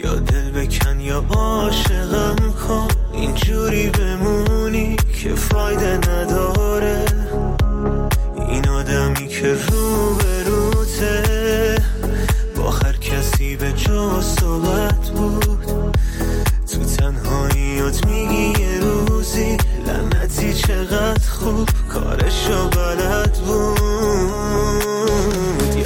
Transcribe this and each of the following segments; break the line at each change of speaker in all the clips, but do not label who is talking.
یا دل بکن یا عاشقم کن، اینجوری بمونی که فایده نداره. این آدمی که روبروته با هر کسی به جا صحبت بود، تو تنهاییات میگی یه روزی لعنتی چقدر خوب کارشو بلد بود.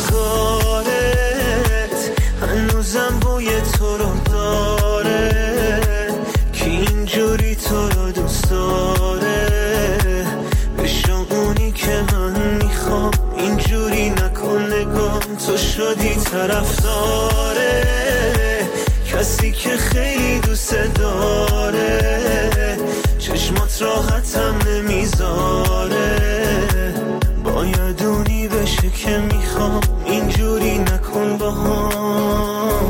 یادگارت هنوزم بوی تو رو داره که اینجوری تو رو دوست داره. بشو اونی که من میخوام، اینجوری نکن نگام، تو شدی طرفداره کسی که خیلی دوست داره. چشمات راحتم نمیذاره، باید اونی بشه که میخوام، اینجوری نکن با هم.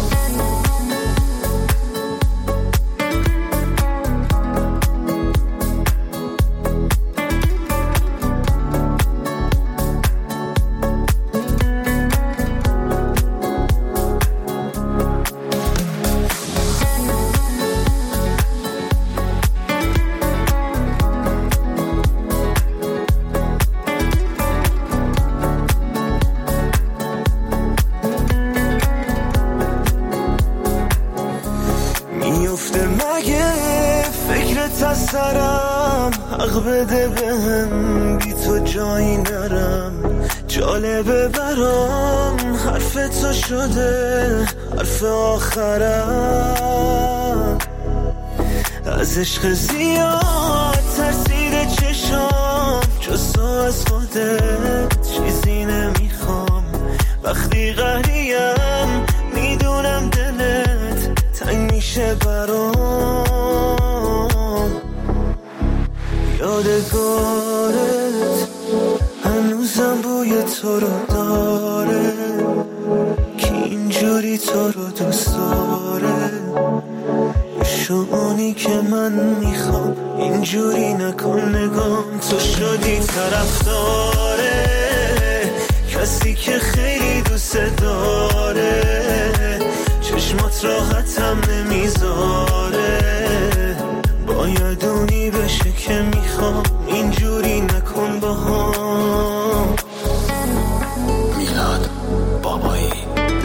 حق بده بهم، بی تو جایی نرم. جالبه برام حرف تو شده حرف آخرم. از عشق زیاد ترسیده چشام، جز تو از خودت چیزی نمیخوام. وقتی قهریم میدونم دلت تنگ میشه برام. یادگارت هنوزم بوی تو رو داره که اینجوری تو رو دوست داره. شونی که من میخوام، اینجوری نکن نگام، تو شدی طرفداره کسی که خیلی دوست داره. چشمات راحتم نمیذاره، باید اونی بشه که میخوام، اینجوری نکن با هم. میلاد بابایی.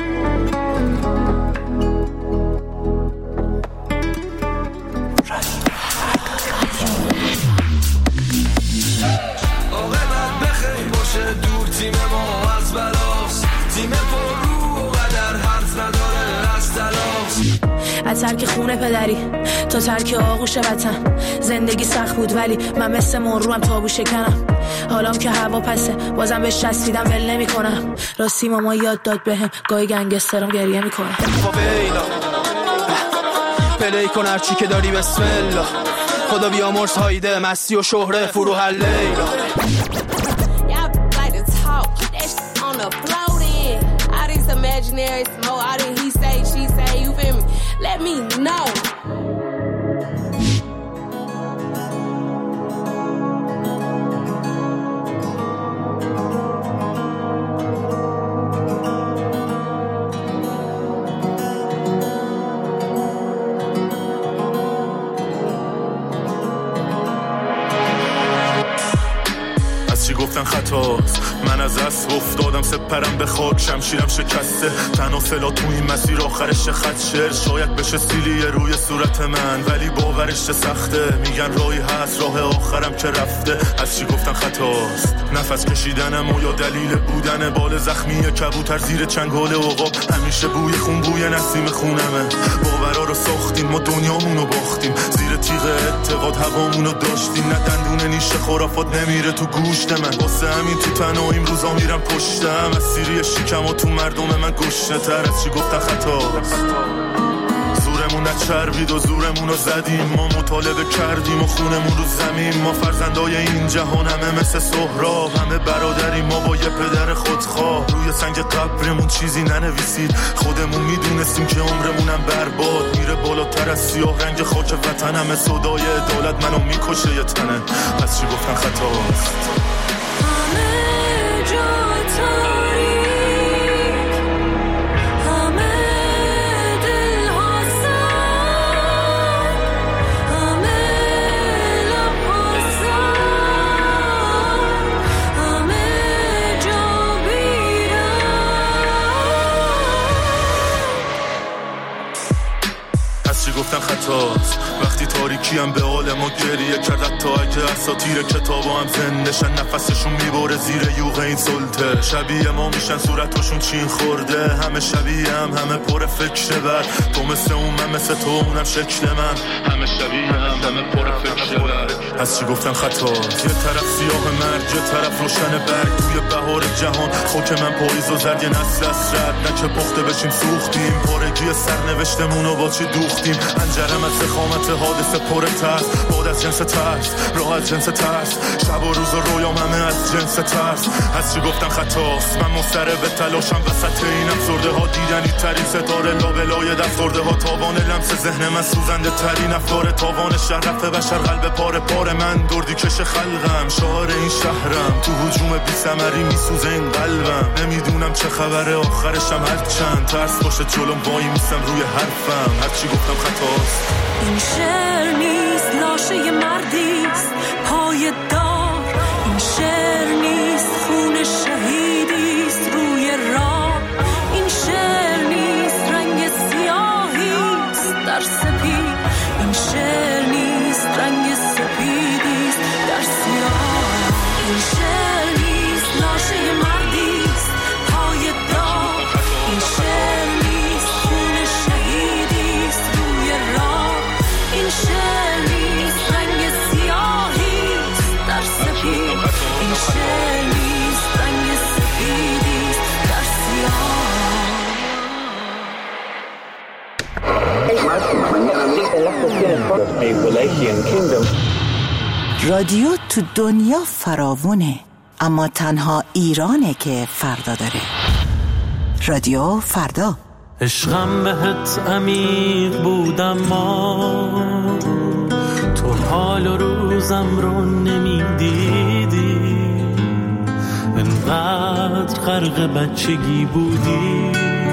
آقابت بخیر باشه دور تیم ما از بلاست، تیم پر رو و قدر حرف نداره از تلاست.
از ترک خونه پدری تا ترک آغوش وطن، زندگی سخت بود ولی من مثل مروم تابو شکنم. حالام که هوا پسه بازم بهش چسبیدم ول نمی کنم. راستی ماما یاد داد بهم گاهی گنگسترم گریه میکنه.
فاویلا پلی کن هرچی که داری بسم الله، خدا بیامرز هایده مستی و شهره فروح لیلا.
Let me know.
گفتن خطاست، من از اسب افتادم سپرم به خاک، شمشیرم شکسته تنها سلا تو این مسیر آخرش خط شعر شاید بشه سیلی روی صورت من، ولی باورش سخته. میگن راهی هست راه آخرم که رفته. از چی گفتن خطاست؟ نفس کشیدنم و یا دلیل بودن بال زخمی کبوتر زیر چنگال عقاب. همیشه بوی خون بوی نسیم خونمه. باورا رو ساختیم ما دنیامونو باختیم، زیر تیغ اعتقاد هوامونو داشتیم. نه دندون نیشه خرافات نمیره تو گوشت من، واسه همین تو تنهاییم روزا میرم پشتم. از سیری شیکم و تو مردم من گشنه تر. از چی گفتن خطاست؟ زورمون نچربید و زورمون رو زدیم، ما مطالبه کردیم و خونمون رو زمین. ما فرزندای این جهان همه مثل سهراب، همه برادریم ما با یه پدر خودخواه. روی سنگ قبرمون چیزی ننویسید، خودمون میدونستیم که عمرمونم برباد میره بالاتر از سیاه رنگ خاک وطن. همه صدای عدالت منو میکشه یه تنه. از چی گفتن خطاست؟
همه
گفتن خطاست وقتی تاریکیم به حال ما گریه کرد، تا اگه اساطیر کتابا هم زندشن نفسشون میبره زیر یوغ این سلطه. شبیه ما میشن صورتشون چین خورده، همه شبیه همه پر فکر بر تو، مثل اون من مثل تو اونم شکل من، همه شبیه همه پر فکر بر. از چی گفتن خطاست؟ یه طرف سیاه مرگ یه طرف روشن برگ، توی بهار جهان خاک من پاییز و زرد، یه نسل اسرد نه که پخته بشیم سوختیم، پارگی سرنوشتمونو با چی دوختیم. انجرم از زخامت حادثه پر ترس، باد از جنس ترس، راه از جنس ترس، شب و روز و رویام همه از جنس ترس. از چی گفتن خطاست؟ من مضطرب تلاشم وسط این افسرده ها، دیدنی ترین ستاره لابلای دستورده ها، تاوان لمس ذهن من سوزنده ترین افکار، تاوان شهر رفته بشر قلب پاره پاره من، دردی کش خلقم شعار این شهرم، تو هجوم بی ثمری میسوزه این قلبم، نمیدونم چه خبره آخرشم هر چند ترس باشه جلوم وای میستم روی حرفم. هر چی گفتم خطاست.
این شعر نیست لاشه مردیست پای دار، این شعر نیست خون شهیدیست روی راه، این شعر نیست رنگ سیاهیست در سپید، این شعر نیست رنگ سپیدیست در سیاه، این شعر نیست لاشه مردیست پای دار، این شعر نیست خون شهیدیست روی راه، این شعر نیست رنگ سیاهیست در سپید، این شعر نیست رنگ سپیدیست در سیاه.
رادیو تو دنیا فراوونه، اما تنها ایرانه که فردا داره. رادیو فردا.
عشقم بهت عمیق بودم ما، تو حال و روزم رو نمیدیدی، انقدر غرق بچگی بودی،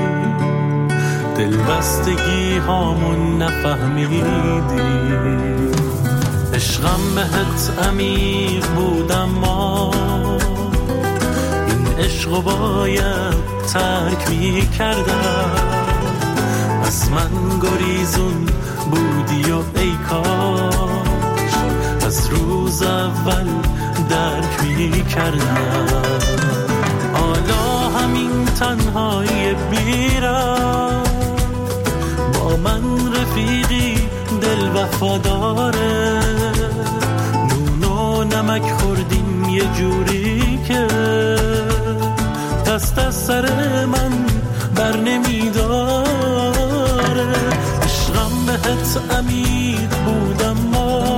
دلبستگی هامون نفهمیدی. عشقم بهت عمیق بودم ما، این عشقو باید ترک می کردم، از من گریزون بودی و ای کاش از روز اول درک می کردم. حالا همین تنهایی بیرم، با من رفیقی دل وفاداره، نون و نمک خوردیم یه جوری که دست از سر من بر نمیداره. عشقم بهت عمیق بودم ما،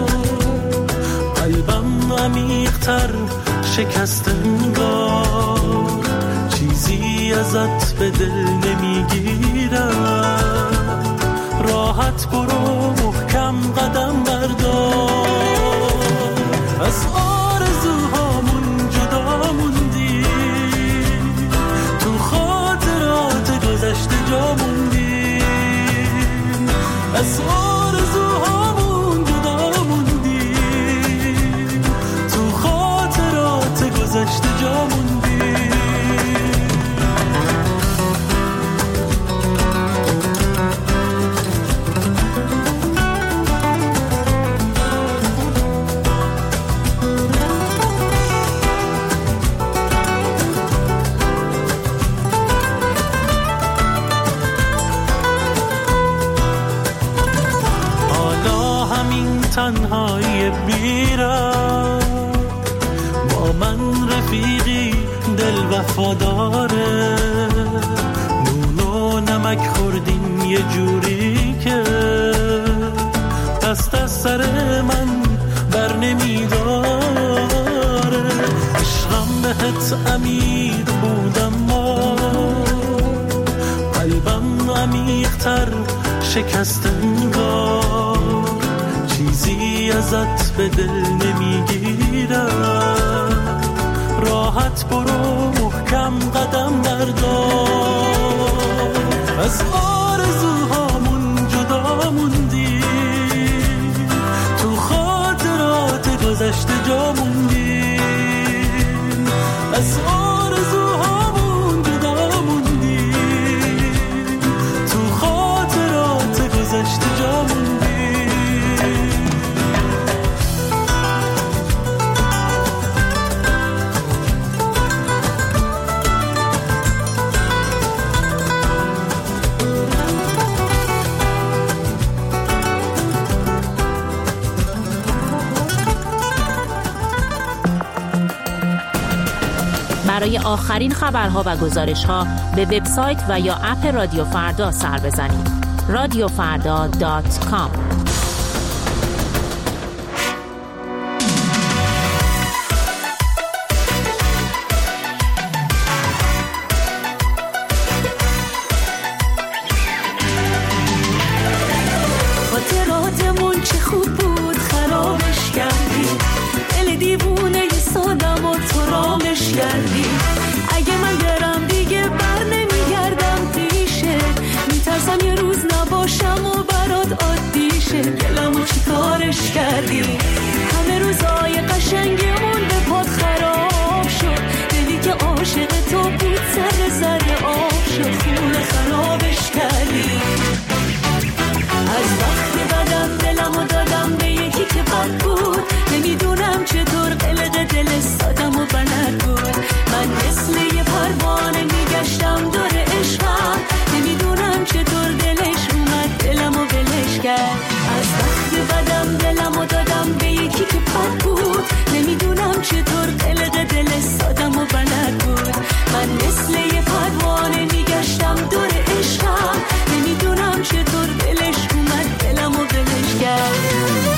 قلبم عمیق‌تر شکست انگار، چیزی ازت به دل نمیگیرم، راحت برو محکم قدم بردار، از آرزوهامون جدا موندی، تو خاطرات گذشته جا موندی، از آرزوهامون جدا موندی، تو خاطرات گذشته جا موندی. تنهایی بیرم، با من رفیقی دل وفاداره، نون و نمک خوردیم یه جوری که دست از سر من بر نمیداره. عشقم بهت عمیق بودم ما، قلبم عمیق‌تر شکست انگار، چیزی ازت به دل نمیگیرم، راحت برو محکم قدم بردار، از آرزوهامون جدا موندی، تو خاطرات گذشته جا موندی، از آرزوهامون جدا موندی، تو خاطرات گذشته جا
برای آخرین خبرها و گزارش‌ها به وبسایت و یا اپ رادیو فردا سر بزنید. radiofarda.com.
خاطراتمون چه خوب بود خرابش کردی، دل دیوونه سادم و تو رامش کردی. اگه من برم دیگه بر نمیگردم پیشه، میترسم یه روز نباشم و برات عادی شه. دلمو چی کارش کردی، همه روزای قشنگمون به پات خراب شد. دلی که عاشق تو بود سر زر آب شد، خونه خرابش کردی. از وقت بدم دلمو دادم به یکی که بد بود، نمیدونم چطور قلق دل سادم و بلد بود. من مثل یه پروانه میگشتم دور عشقم، نمیدونم چطور دلش اومد دلمو بلش کرد. از وقت بدم دلمو دادم به یکی که بد بود، نمیدونم چطور قلق دل سادم و بلد بود. من مثل یه پروانه میگشتم دور عشقم، نمیدونم چطور دلش اومد دلمو بلش کرد.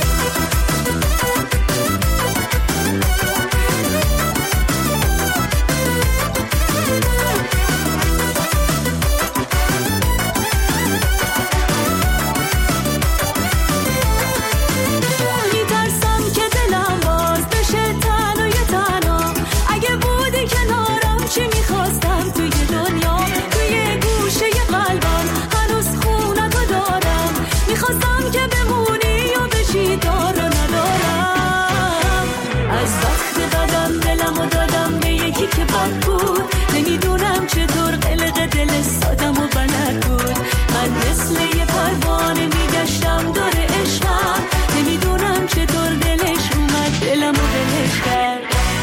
که بد بود، نمیدونم چطور قلق دل سادم و بلد بود. من مثل یه پروانه میگشتم دور عشقم، نمیدونم چطور دلش اومد دلمو بلش کرد.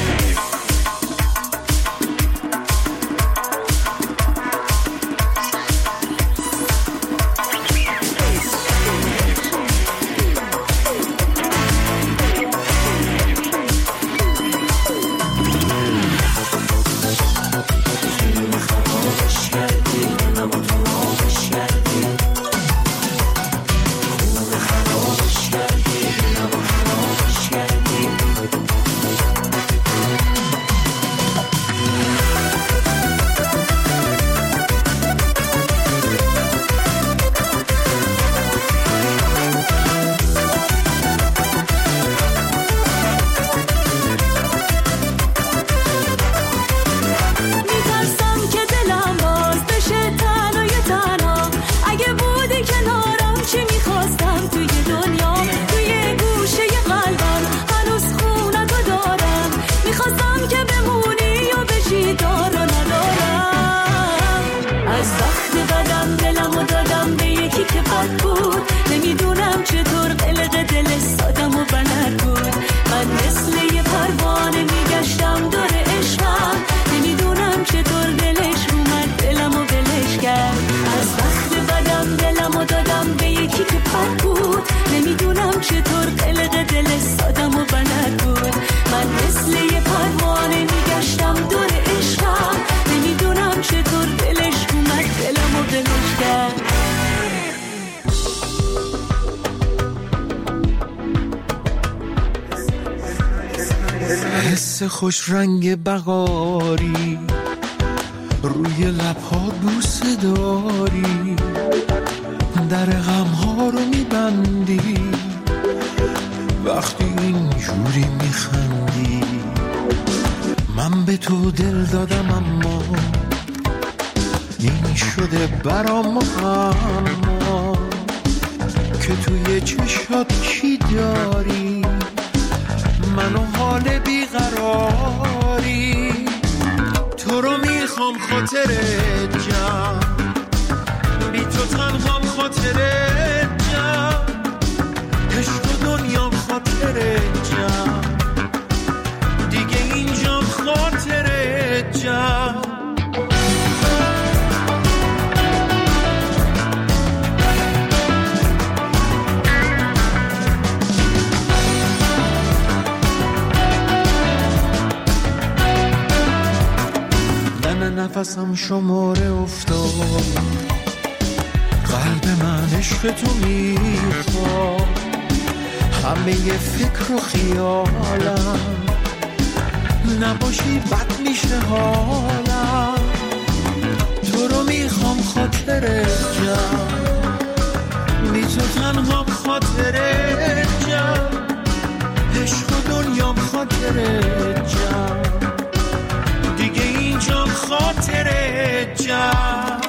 حس خوش رنگ بغاری روی لبها بوسه داری، در غمها رو میبندی وقتی اینجوری میخندی. من به تو دل دادم اما این شده برام اما که توی چشات چی داری، منو حال بیقراری. تو رو میخوام خاطرت جمع، بی تو تنهام خاطرت جمع، عشق و دنیام خاطرت جمع، دیگه اینجام خاطرت جمع. نفسم شماره افتاد، قلب من عشق تو میخواد، همه فکر و خیالم نباشی بد میشه حالم، تو رو میخوام خاطر جمع، بی تو تنها خاطر جمع، عشق و دنیام خاطر جمع، دیگه اینجا خاطر جمع.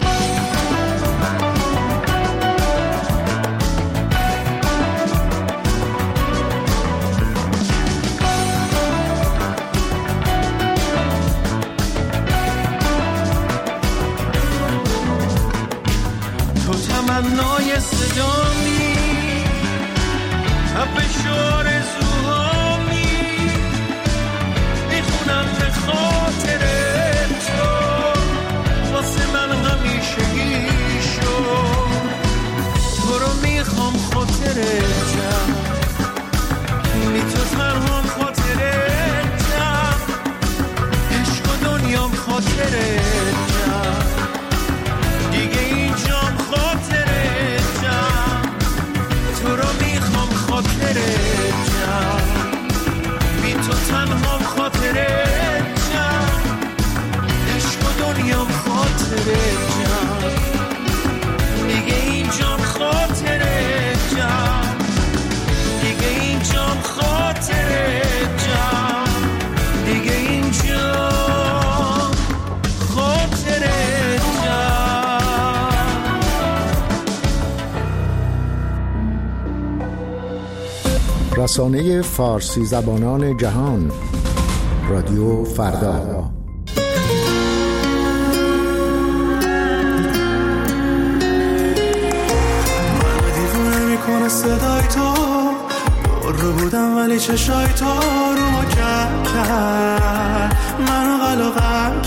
تمنای صدامی، حبش آرزوهامی، میخونم به خاطر تو، واسه من همیشگی شد، تو رو میخوام خاطر جمع، بی تو تنهام خاطر جمع، عشق و دنیام خاطر جمع، دیگه اینجام خاطر جمع، تو رو میخوام خاطر جمع، بی تو تنهام خاطر جمع، عشق و دنیام خاطر جمع، دیگه اینجام خاطر جمع، دیگه اینجام خاطر جمع، دیگه اینجام خاطر جمع.
رسانه فارسی زبانان جهان، رادیو فردا.
من دیوونه میکنه صدای تو، برو بودم ولی چشای تو رو ما کرد، منو غلاغم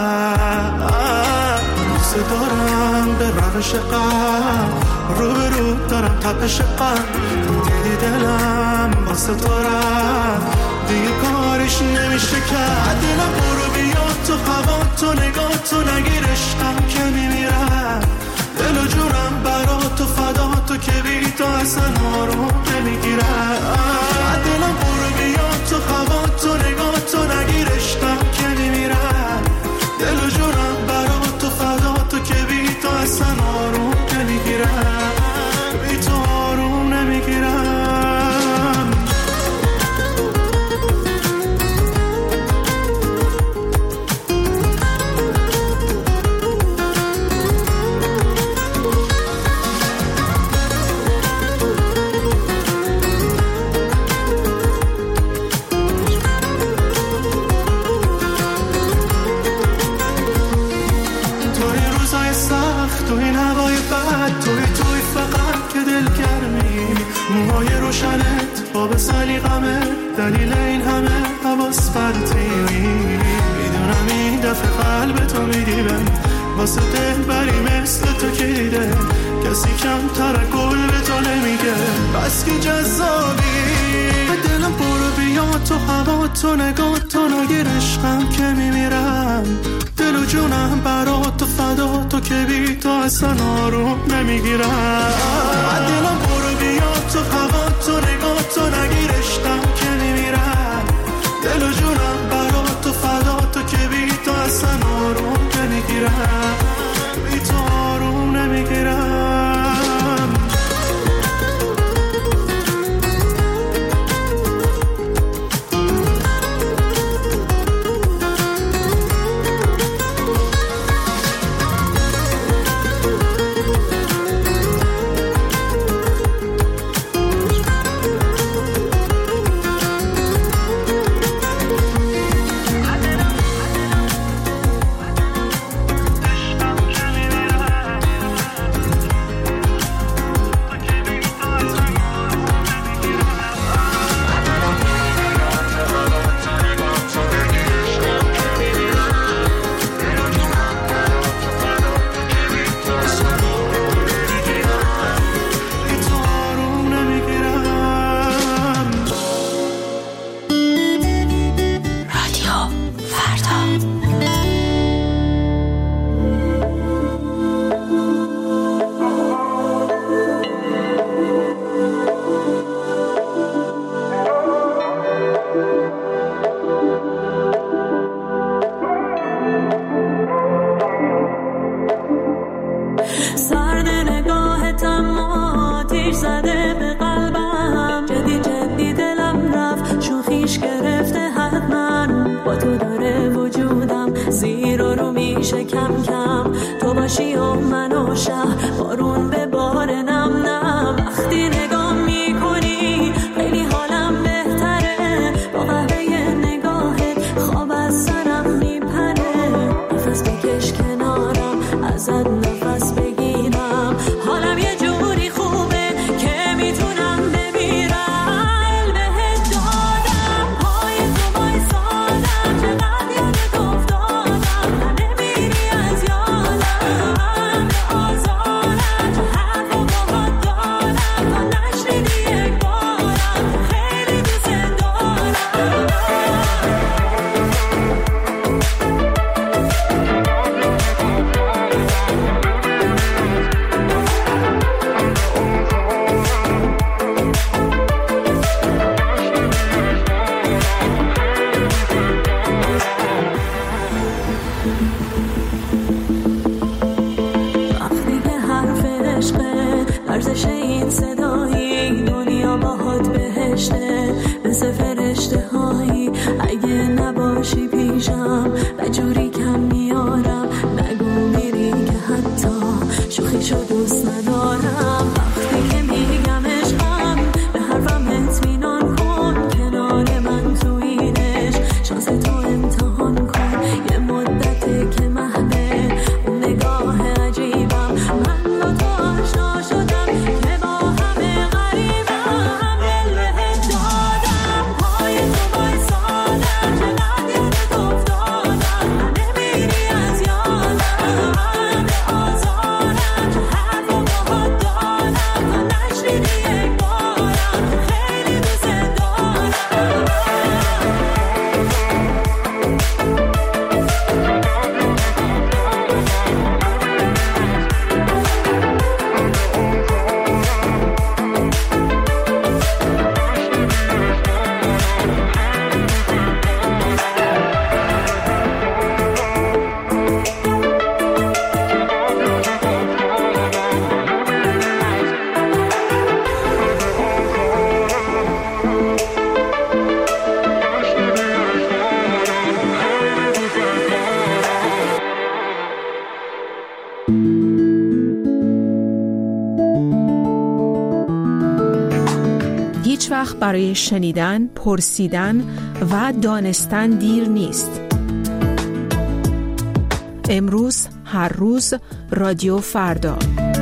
کرد، دوست دارم به روش قلب، رو به رو دارم تپش قلب، دیدی دلم واسه تو رفت، دیگه کارش نمیشه کرد، دلم برو بیا تو هوا، تو نگاه تو نگیر عشقم که میمیرم، دل و جونم برا تو فدا، تو که بی تو اصلا رو نمیگیرم، دلم برو بیا تو هوا، تو نگاه تو نگیر عشقم که میمیرم، دل و جونم برا تو فدا، تو که بی تو اصلا رو نمیگیرم، بی تو رو نمیگیرم. تو این هوای بد، توی فقط که دل گرمی، موهای روشنت با به سلیقمه، دلیل این همه حواس پرتی، میدونم این دفعه قلب تو میدیبه، واسه دل بری مثل تو که دیده، کسی کم ترکل به تو نمیگه، بس که جذابی، دلم برو بیا تو هوا، تو نگاه تو نگیر عشقم که میمیرم، دل و جونم برا تو فدا، تو که بی تو اصلا رو نمیگیرم، دلم برو بیا تو هوا، تو نگاه تو نگیر عشقم که میمیرم، دل و جونم برا تو فدا، تو که بی تو اصلا رو نمیگیرم، بی تو رو نمیگیرم.
میشه کم کم تو باشی و من و شهر بارون به بار نم نم. وقتی نگاه میکنی خیلی حالم بهتره، با قهوه نگاهت خواب از سرم میپره. نفس بکش کنارم ازت نفس بگیرم، حالم یه جوری خوبه که میتونم بمیرم. بهت دادم پای تو وایسادم، چقدر یادت افتادم نمیری از یادم. به آزارم چه حرف و باهات دارم، تا نشنیدی یک بارم خیلی دوست دارم. وقتی که حرف عشقه ارزش این صدایی، دنیا باهات بهشته مثل فرشته هایی. اگه نباشی پیشم بجوری کم میارم، نگو میری که حتی شوخیشو دوست ندارم. وقتی که میگم عشقم به حرفم اطمینان کن، کنار من تو اینش شانس تو امتحان کن. یه مدته که محبه اون نگاه عجیبم، من با تو آشنا شدم که با همه غریبم. دل بهت دادم پای تو وایسادم، چقدر یادت افتادم نمیری از یادم. به آزارم چه حرف و باهات دارم، تا نشنیدی یک بارم خیلی دوست دارم.
هیچ وقت برای شنیدن، پرسیدن و دانستن دیر نیست. امروز، هر روز، رادیو فردا.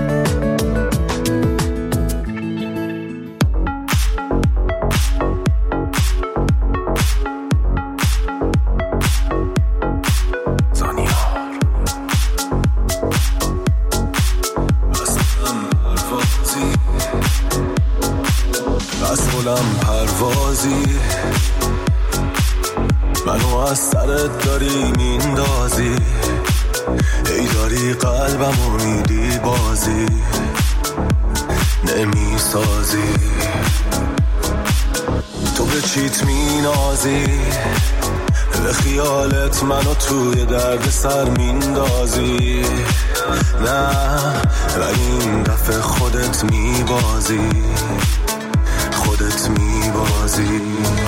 پروازی منو از سرت داری میندازی، ای داری قلبمو میدی بازی نمیسازی. تو به چیت مینازی، به خیالت منو توی درد سر میندازی. نه ولی این دفعه خودت میبازی، خودت میبازی.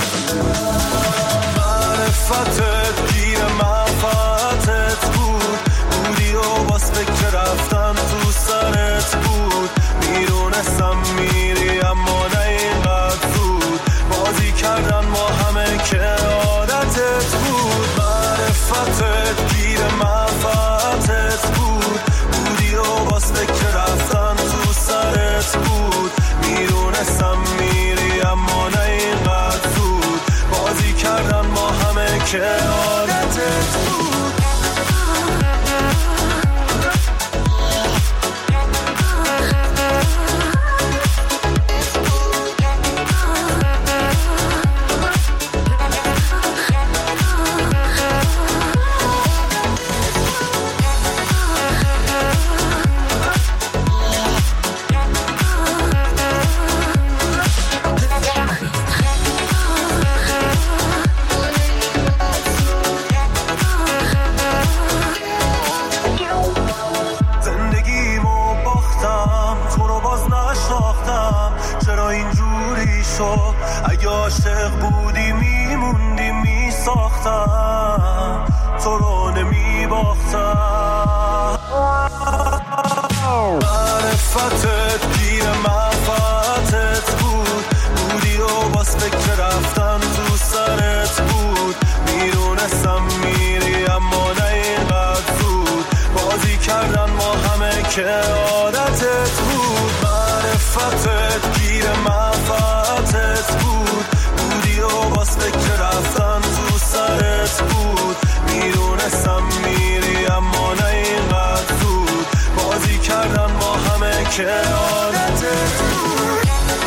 معرفتت گیر منفعتت بود، بودی و باز فکر رفتن تو سرت بود. میدونستم میری اما نه اینقدر زود، بازی کردن ما همه که عادتت بود. معرفتت گیر منفعتت بود، بودی و باز فکر رفتن تو سرت بود. میدونستم میری اما نه اینقدر زود، بازی کردن ما همه که عادتت بود. اگه عاشق بودی میموندی میساختم، تو رو نمیباختم. معرفتت گیر منفعتت بود، بودی و باز فکر رفتن تو سرت بود. میدونستم میری اما نه اینقدر زود، بازی کردن ما همه که عادتت بود. معرفتت گیر منفعتت بود، بودی و باز فکر رفتن تو سرت بود. میدونستم میری اما نه اینقدر زود، بازی کردن ما همه که عادتت بود.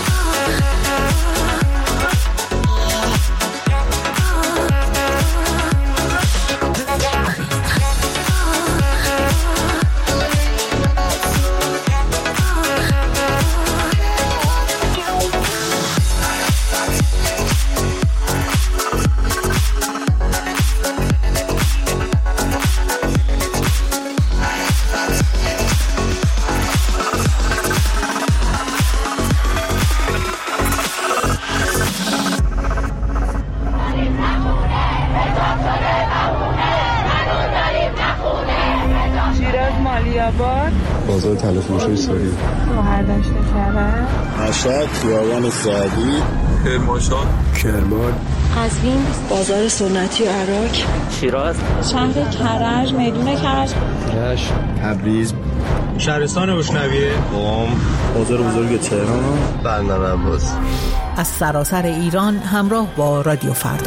بازار تلفروشی ساری
مهردشت کرد
مشهد خیابان سعدی
کرمانشاه
کرمان
قزوین بازار سنتی عراق
شیراز
شهر کرج میدون کرج
رشت تبریز
شهرستان اشنویه
قم بازار بزرگ تهران
بندر عباس.
از سراسر ایران همراه با رادیو فردا.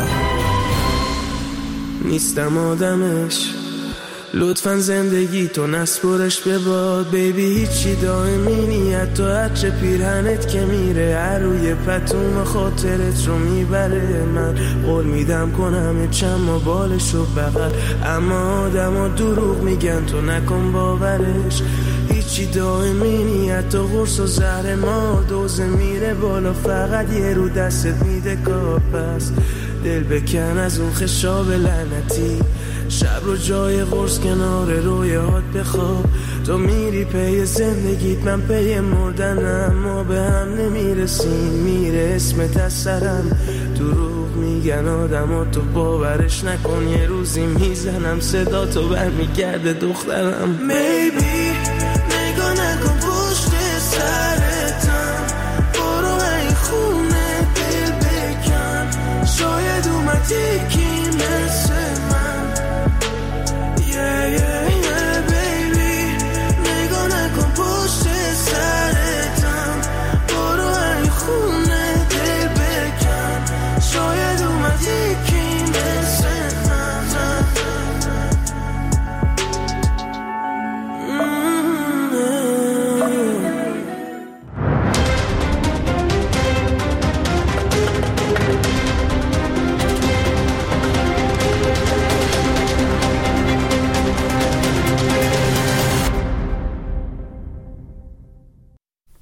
نیستم آدمش، لطفاً زندگی تو نسپرش به باد بیبی، هیچی دائمی نیت تو عطر پیرهنت که میره روی پتوم خاطرت رو میبره. من قول میدم کنم چند بالش رو بغل، اما آدم ها دروغ میگن تو نکن باورش. هیچی دائمی نیت تو قرص و زهر ما دوزه میره بالا، فقط یه رو دستت میده کار. پس دل بکن از اون خشاب لعنتی، شب رو جای قرص کنار رویات بخواب. تو میری پی زندگیت من پی مردنم، ما به هم نمیرسیم میره اسمت از سرم. دروغ میگن آدم ها تو باورش نکن، یه روزی میزنم صدا تو برمیگرده دخترم. Maybe